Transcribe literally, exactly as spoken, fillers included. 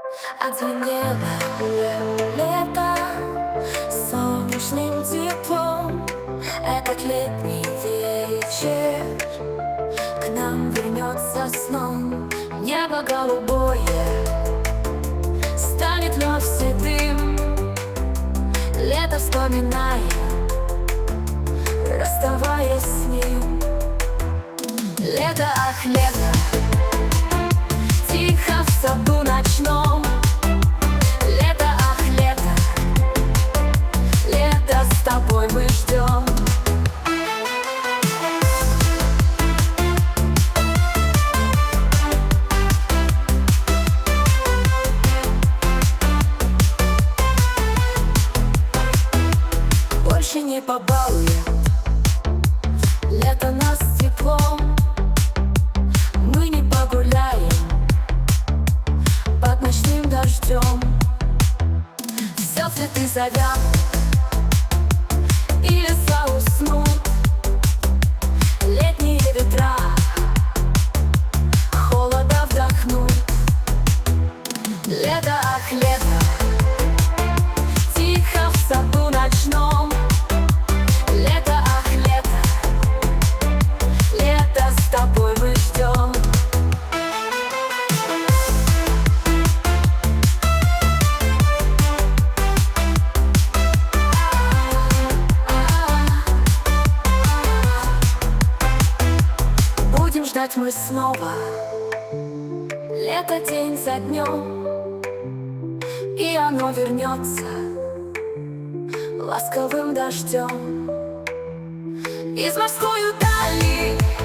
Отзвенело лето солнечным теплом. Этот летний вечер к нам вернется сном. Небо голубое станет вновь седым. Лето вспоминаем, расставаясь с ним. Лето, ах, лето, тихо в саду ночном. Лето, ах, лето, лето с тобой мы ждем. Больше не побалует лето нас теплом. Мы не погуляем под ночным дождем. Все цветы завянут и леса уснут. Летние ветра холода вдохнут. Лето, ах, лето, тихо в саду ночном. Лето, ах, лето, лето с тобой мы ждем. Будем ждать мы снова лето день за днем, и оно вернется ласковым дождем из морской дали.